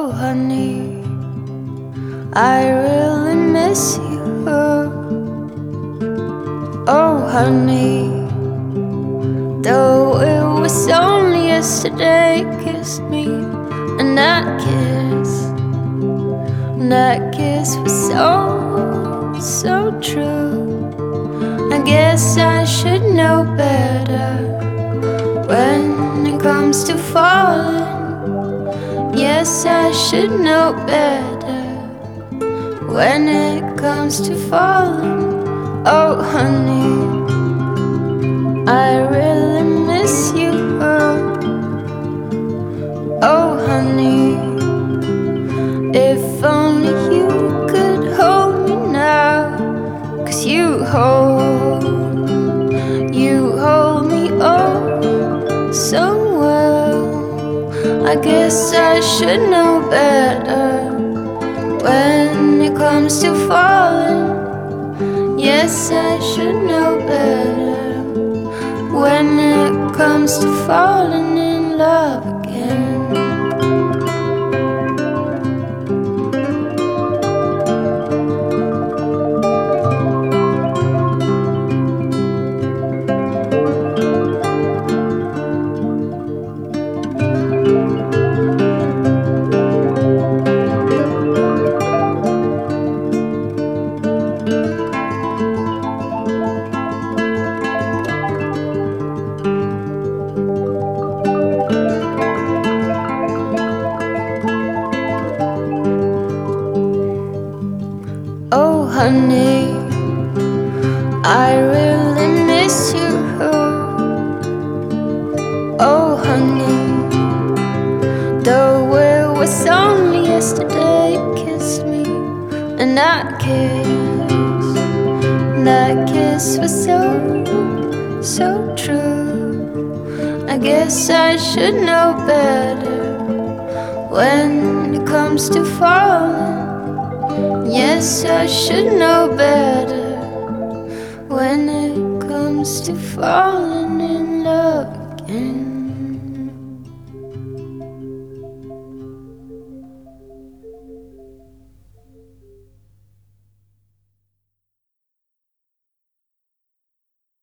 Oh honey, I really miss you. Oh honey, though it was only yesterday, kissed me, and that kiss was so true. I guess I should know better when it comes to falling. Yes, I should know better when it comes to falling. Oh honey, I really miss you. Oh honey, if only you could hold me now, 'cause you hold me oh so well. I guess I should know better when it comes to falling. Yes, I should know better when it comes to falling in love again. Oh honey, I really miss you. Oh honey, though it was only yesterday, you kissed me, and that kiss was so true. I guess I should know better when it comes to falling. Yes, I should know better when it comes to falling in love again.